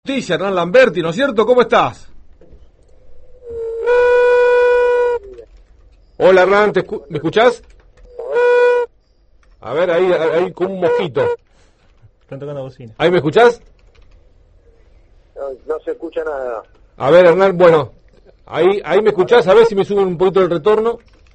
Justicia, Hernán Lamberti, ¿no es cierto? ¿Cómo estás? Hola Hernán, ¿me escuchás? A ver, ahí como un mosquito. Están tocando bocina. ¿Ahí me escuchás? No se escucha nada. A ver Hernán, bueno, ahí me escuchás, a ver si me suben un poquito el retorno.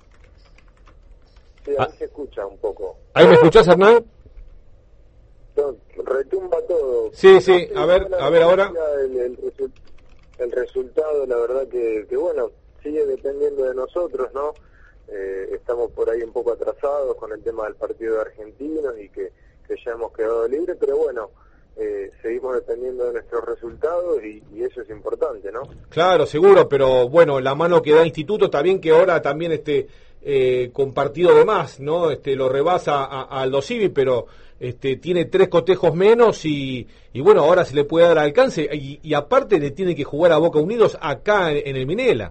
Sí, ahí se escucha un poco. ¿Ahí me escuchás Hernán? No, retumba todo. Sí, a ver ahora. El resultado, la verdad que bueno, sigue dependiendo de nosotros, ¿no? Estamos por ahí un poco atrasados con el tema del partido de argentinos y que ya hemos quedado libres, pero bueno, seguimos dependiendo de nuestros resultados y eso es importante, ¿no? Claro, seguro, pero bueno, la mano que da Instituto está bien que ahora también con partido de más, ¿no? Lo rebasa a Aldo Civi, pero tiene 3 cotejos menos y bueno, ahora se le puede dar alcance y aparte le tiene que jugar a Boca Unidos acá en el Minela.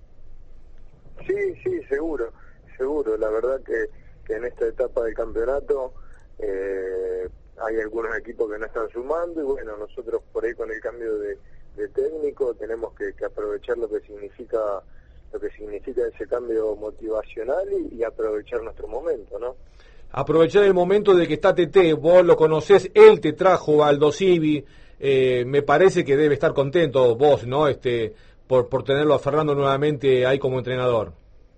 Sí, seguro, la verdad que en esta etapa del campeonato hay algunos equipos que no están sumando y bueno, nosotros por ahí con el cambio de técnico tenemos que aprovechar lo que significa ese cambio motivacional y aprovechar nuestro momento, ¿no? Aprovechar el momento de que está Tete, vos lo conocés, él te trajo a Aldo Civi, me parece que debe estar contento vos, ¿no? Por tenerlo a Fernando nuevamente ahí como entrenador.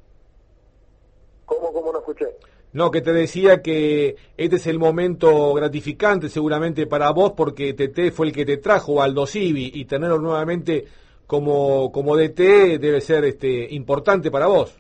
¿Cómo no escuché? No, que te decía que este es el momento gratificante seguramente para vos porque Tete fue el que te trajo a Aldo Civi y tenerlo nuevamente como DT debe ser importante para vos.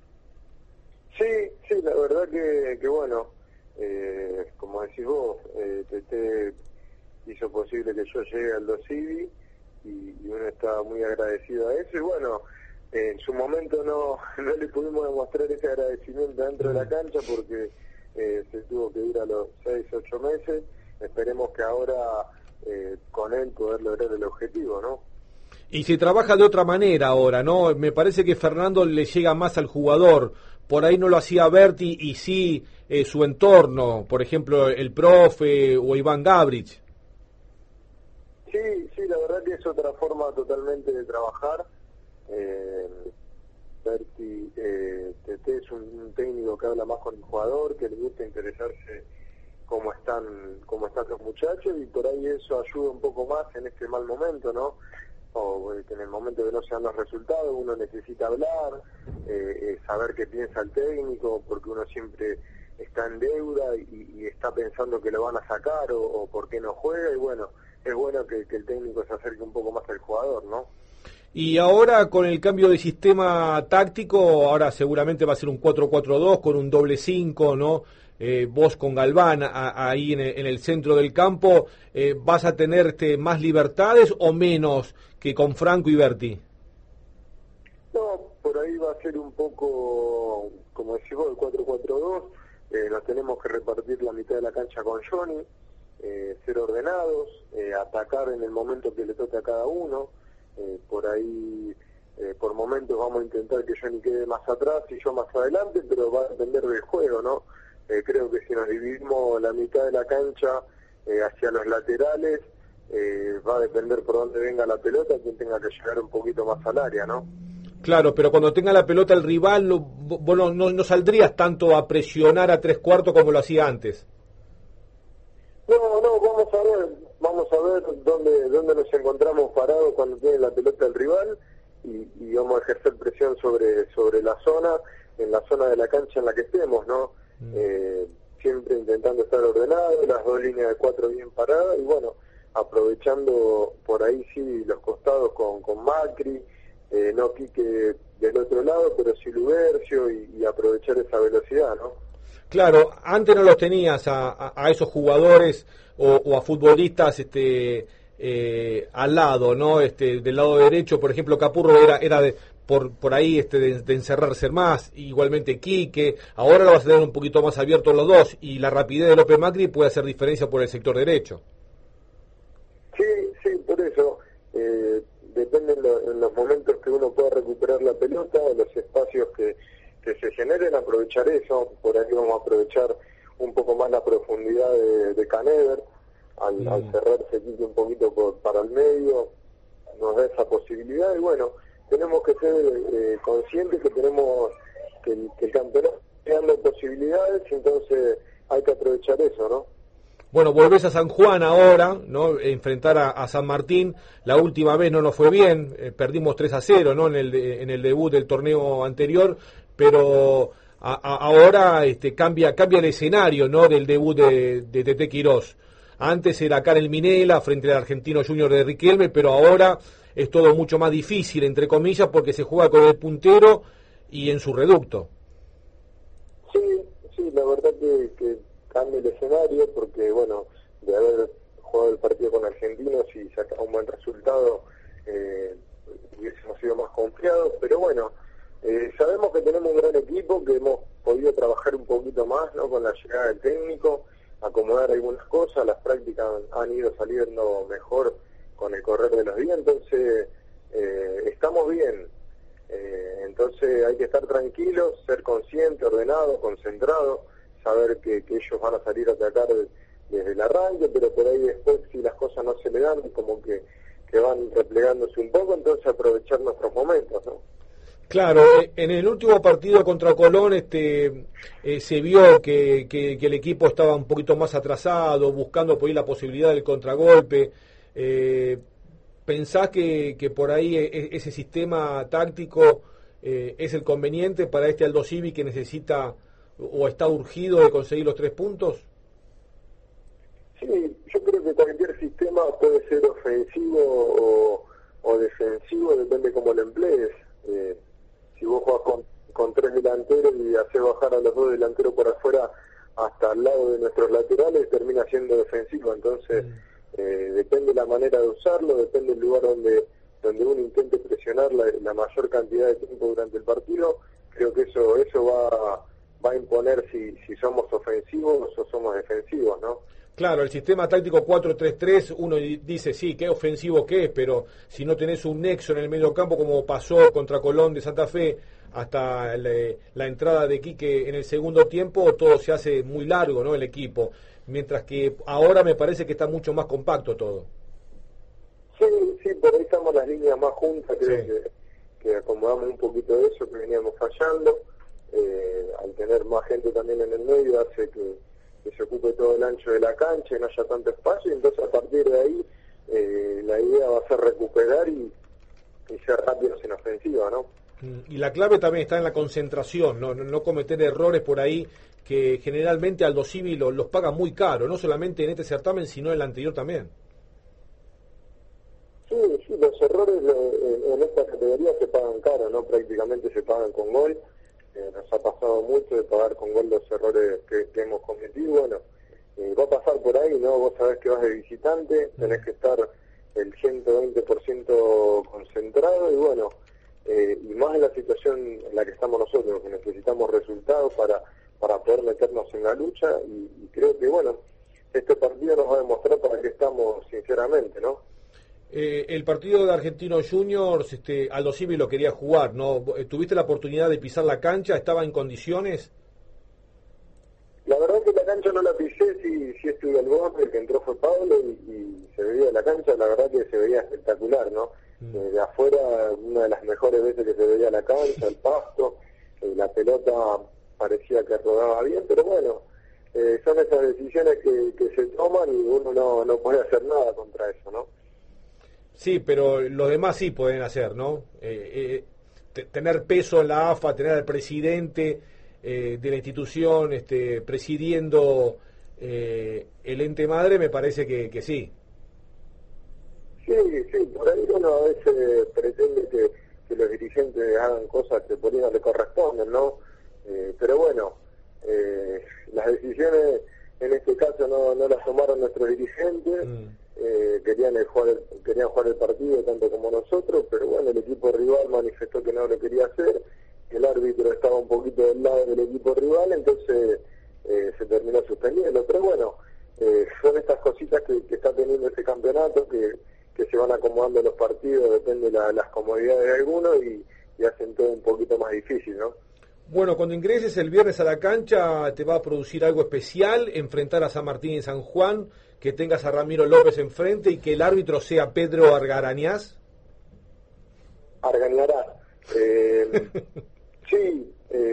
Sí, la verdad que bueno, como decís vos, Tete hizo posible que yo llegue al Aldo Civi y uno está muy agradecido a eso y bueno, en su momento no le pudimos demostrar ese agradecimiento dentro de la cancha porque se tuvo que ir a los 6-8 meses, esperemos que ahora con él poder lograr el objetivo, ¿no? Y se trabaja de otra manera ahora, ¿no? Me parece que Fernando le llega más al jugador. Por ahí no lo hacía Berti y sí su entorno, por ejemplo, el profe o Iván Gabrich. Sí, la verdad que es otra forma totalmente de trabajar. Berti, Tete es un técnico que habla más con el jugador, que le gusta interesarse cómo están los muchachos y por ahí eso ayuda un poco más en este mal momento, ¿no? O que en el momento que no se dan los resultados uno necesita hablar, saber qué piensa el técnico, porque uno siempre está en deuda y está pensando que lo van a sacar o por qué no juega, y bueno, es bueno que el técnico se acerque un poco más al jugador, ¿no? Y ahora con el cambio de sistema táctico, ahora seguramente va a ser un 4-4-2 con un doble 5, ¿no? Vos con Galván ahí en el centro del campo, ¿vas a tener más libertades o menos que con Franco y Berti? No, por ahí va a ser un poco, como decís vos, el 4-4-2, nos tenemos que repartir la mitad de la cancha con Johnny, ser ordenados, atacar en el momento que le toque a cada uno, por ahí por momentos vamos a intentar que Johnny quede más atrás y yo más adelante, pero va a depender del juego, ¿no? Creo que si nos dividimos la mitad de la cancha hacia los laterales, va a depender por dónde venga la pelota, quien tenga que llegar un poquito más al área, ¿no? Claro, pero cuando tenga la pelota el rival, vos no saldrías tanto a presionar a 3/4 como lo hacía antes. No, vamos a ver dónde nos encontramos parados cuando tiene la pelota el rival y vamos a ejercer presión sobre la zona, en la zona de la cancha en la que estemos, ¿no? Siempre intentando estar ordenado, las 2 líneas de 4 bien paradas y bueno, aprovechando por ahí sí los costados con Macri, no Quique del otro lado, pero sí Lubercio y aprovechar esa velocidad, ¿no? Claro, antes no los tenías a esos jugadores o a futbolistas al lado, ¿no? Del lado derecho, por ejemplo, Capurro era por ahí de encerrarse más, igualmente Quique, ahora lo vas a tener un poquito más abierto los dos y la rapidez de López Macri puede hacer diferencia por el sector derecho. Sí, por eso depende en los momentos que uno pueda recuperar la pelota, en los espacios que se generen, aprovechar eso. Por ahí vamos a aprovechar un poco más la profundidad de Canever, al cerrarse Quique un poquito para el medio, nos da esa posibilidad y bueno, tenemos que ser conscientes que tenemos que el campeonato está dando posibilidades, entonces hay que aprovechar eso, ¿no? Bueno, volvés a San Juan ahora, ¿no? Enfrentar a San Martín. La última vez no nos fue bien, perdimos 3-0, ¿no? En el debut del torneo anterior, pero ahora cambia el escenario, ¿no? Del debut de Tete Quirós. Antes era acá en el Minela, frente al Argentino Junior de Riquelme, pero ahora es todo mucho más difícil, entre comillas, porque se juega con el puntero y en su reducto. Sí, la verdad que cambia el escenario, porque bueno, de haber jugado el partido con Argentinos y sacar un buen resultado, hubiésemos sido más confiados, pero bueno, sabemos que tenemos un gran equipo, que hemos podido trabajar un poquito más, ¿no? Con la llegada del técnico, acomodar algunas cosas, las prácticas han ido saliendo mejor con el correr de los días, entonces estamos bien, entonces hay que estar tranquilos, ser conscientes, ordenados, concentrados, saber que ellos van a salir a atacar desde el arranque, pero por ahí después si las cosas no se le dan, como que van replegándose un poco, entonces aprovechar nuestros momentos, ¿no? Claro, en el último partido contra Colón se vio que el equipo estaba un poquito más atrasado, buscando por ahí la posibilidad del contragolpe. ¿Pensás que por ahí ese sistema táctico es el conveniente para este Aldo Civi que necesita o está urgido de conseguir los 3 puntos? Sí, yo creo que cualquier sistema puede ser ofensivo o defensivo, depende cómo lo emplees. Si vos jugás con 3 delanteros y haces bajar a los 2 delanteros por afuera hasta al lado de nuestros laterales, termina siendo defensivo. Entonces, depende la manera de usarlo, depende el lugar donde uno intente presionar la mayor cantidad de tiempo durante el partido. Creo que eso va a imponer si somos ofensivos o somos defensivos, ¿no? Claro, el sistema táctico 4-3-3, uno dice, sí, qué ofensivo que es, pero si no tenés un nexo en el medio campo, como pasó contra Colón de Santa Fe, hasta la entrada de Quique en el segundo tiempo, todo se hace muy largo, ¿no? El equipo, mientras que ahora me parece que está mucho más compacto todo. Sí, por ahí estamos las líneas más juntas, creo que acomodamos un poquito de eso, que veníamos fallando, al tener más gente también en el medio hace que se ocupe todo el ancho de la cancha y no haya tanto espacio, y entonces a partir de ahí la idea va a ser recuperar y ser rápidos en ofensiva, ¿no? Y la clave también está en la concentración, no cometer errores por ahí que generalmente Aldo Civi los paga muy caro, no solamente en este certamen, sino en el anterior también. Sí, los errores en esta categoría se pagan caro, ¿no? Prácticamente se pagan con gol. Nos ha pasado mucho de pagar con gol los errores que hemos cometido. Bueno, va a pasar por ahí, ¿no? Vos sabés que vas de visitante, tenés que estar el 120% concentrado y bueno, y más en la situación en la que estamos nosotros, que necesitamos resultados para poder meternos en la lucha y creo que, bueno, este partido nos va a demostrar para qué estamos sinceramente, ¿no? El partido de Argentinos Juniors, Aldo Civi lo quería jugar, ¿no? ¿Tuviste la oportunidad de pisar la cancha? ¿Estaba en condiciones? La verdad que la cancha no la pisé, sí estuve al borde, el que entró fue Pablo y se veía la cancha, la verdad que se veía espectacular, ¿no? De afuera, una de las mejores veces que se veía la cancha, el pasto, la pelota parecía que rodaba bien, pero bueno, son esas decisiones que se toman y uno no puede hacer nada contra eso, ¿no? Sí, pero los demás sí pueden hacer, ¿no? Tener peso en la AFA, tener al presidente de la institución presidiendo el ente madre, me parece que sí. Sí, por ahí uno a veces pretende que los dirigentes hagan cosas que por ahí no le corresponden, ¿no? Pero bueno, las decisiones en este caso no las tomaron nuestros dirigentes. Querían jugar el partido tanto como nosotros, pero bueno, el equipo rival manifestó que no lo quería hacer, el árbitro estaba un poquito del lado del equipo rival, entonces se terminó suspendiendo, pero bueno, son estas cositas que está teniendo este campeonato, que se van acomodando los partidos, depende de las comodidades de algunos y hacen todo un poquito más difícil, ¿no? Bueno, cuando ingreses el viernes a la cancha te va a producir algo especial, enfrentar a San Martín y San Juan, que tengas a Ramiro López enfrente y que el árbitro sea Pedro Argarañaz? Argañará. Sí,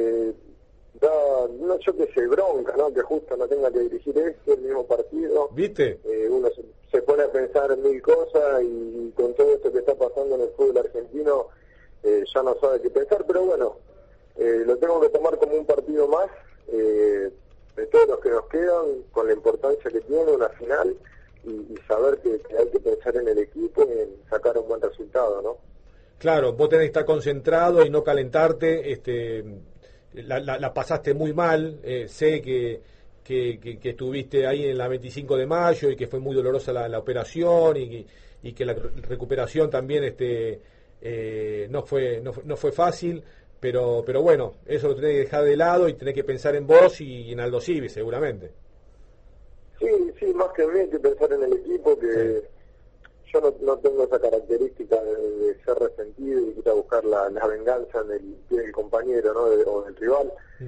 no, yo que sé, bronca, ¿no? Que justo no tenga que dirigir el mismo partido. ¿Viste? Uno se pone a pensar en mil cosas y con todo esto que está pasando en el fútbol argentino ya no sabe qué pensar, pero bueno, lo tengo que tomar como un partido más de todos los que nos quedan, con la importancia que tiene una final y saber que hay que pensar en el equipo y en sacar un buen resultado, ¿no? Claro, vos tenés que estar concentrado y no calentarte. La pasaste muy mal, sé que estuviste ahí en la 25 de mayo y que fue muy dolorosa la operación y que la recuperación también no fue fácil, pero bueno, eso lo tenés que dejar de lado y tenés que pensar en vos y en Aldo Civi seguramente. Sí, más que en mí hay que pensar en el equipo, que sí. Yo no tengo esa característica de ser resentido y ir a buscar la venganza en el pie del compañero, ¿no? O del rival.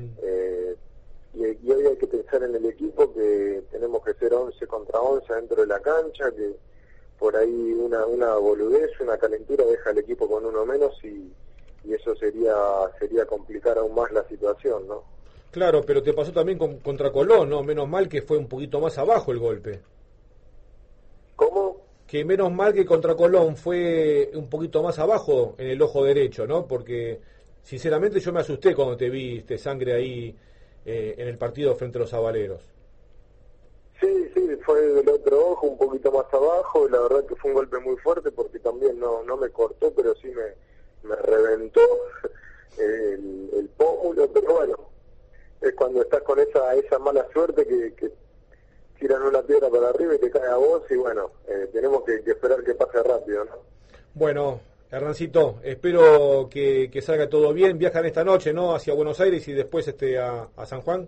Y hoy hay que pensar en el equipo, que tenemos que ser 11 contra 11 dentro de la cancha, que por ahí una boludez, una calentura deja al equipo con uno menos y eso sería complicar aún más la situación, ¿no? Claro, pero te pasó también contra Colón, ¿no? Menos mal que fue un poquito más abajo el golpe. ¿Cómo? Que menos mal que contra Colón fue un poquito más abajo en el ojo derecho, ¿no? Porque sinceramente yo me asusté cuando te vi sangre ahí en el partido frente a los Zabaleros. Sí, fue del otro ojo, un poquito más abajo, y la verdad que fue un golpe muy fuerte porque también no me cortó, pero sí me reventó el pómulo, pero bueno, es cuando estás con esa mala suerte que tiran una piedra para arriba y te cae a vos, y bueno, tenemos que esperar que pase rápido, ¿no? Bueno, Hernancito, espero que salga todo bien. Viajan esta noche, ¿no? Hacia Buenos Aires y después a San Juan.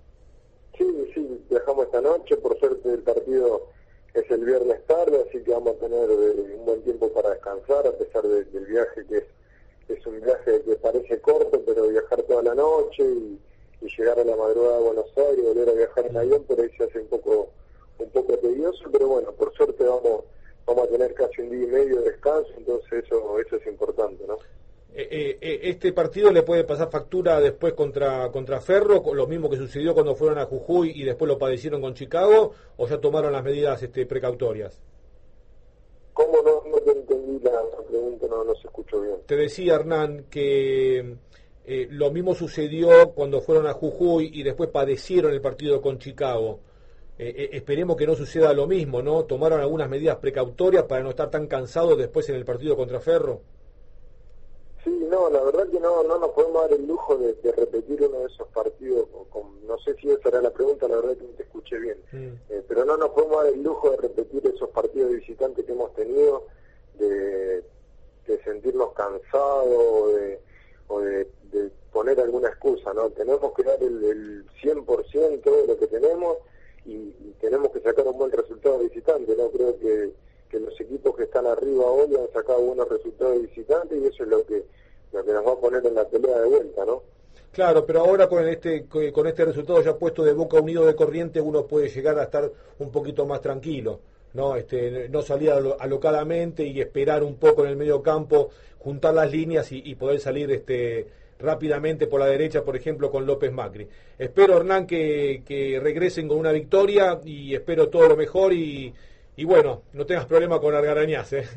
Sí, viajamos esta noche, por suerte el partido es el viernes tarde, así que vamos a tener un buen tiempo para descansar, a pesar del viaje que es un viaje que parece corto, pero viajar toda la noche y llegar a la madrugada a Buenos Aires, volver a viajar en avión, por ahí se hace un poco tedioso, pero bueno, por suerte vamos a tener casi un día y medio de descanso, entonces eso es importante, ¿no? Este partido le puede pasar factura después contra Ferro, lo mismo que sucedió cuando fueron a Jujuy y después lo padecieron con Chicago, o ya tomaron las medidas precautorias. ¿Cómo no te entendí la pregunta? No se escuchó bien. Te decía, Hernán, que lo mismo sucedió cuando fueron a Jujuy y después padecieron el partido con Chicago. Esperemos que no suceda lo mismo, ¿no? ¿Tomaron algunas medidas precautorias para no estar tan cansados después en el partido contra Ferro? Sí, no, la verdad que no nos podemos dar el lujo de repetir uno de esos partidos, no sé si esa era la pregunta, la verdad que no te escuché bien, pero no nos podemos dar el lujo de repetir esos partidos visitantes que hemos tenido, de sentirnos cansados o de poner alguna excusa, ¿no? Tenemos que dar el 100% de lo que tenemos y tenemos que sacar un buen resultado visitante, ¿no? Creo que los equipos que están arriba hoy han sacado buenos resultados visitantes y eso es lo que nos va a poner en la pelea de vuelta, ¿no? Claro, pero ahora con este resultado ya puesto de Boca Unido de Corrientes uno puede llegar a estar un poquito más tranquilo, ¿no? No salir alocadamente y esperar un poco en el medio campo, juntar las líneas y poder salir rápidamente por la derecha, por ejemplo, con López Macri. Espero, Hernán, que regresen con una victoria y espero todo lo mejor y bueno, no tengas problema con Argarañaz, ¿eh?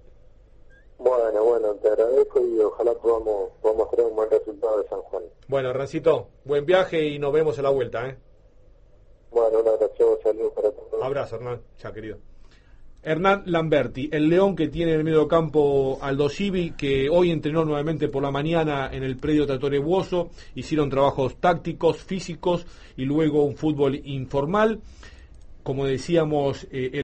Bueno, te agradezco y ojalá podamos tener un buen resultado de San Juan. Bueno, Hernancito, buen viaje y nos vemos a la vuelta, ¿eh? Bueno, un abrazo, saludos para todos. Abrazo, Hernán, ya querido. Hernán Lamberti, el león que tiene en el medio campo Aldo Civi, que hoy entrenó nuevamente por la mañana en el predio Trattoria Buoso, hicieron trabajos tácticos, físicos y luego un fútbol informal. Como decíamos,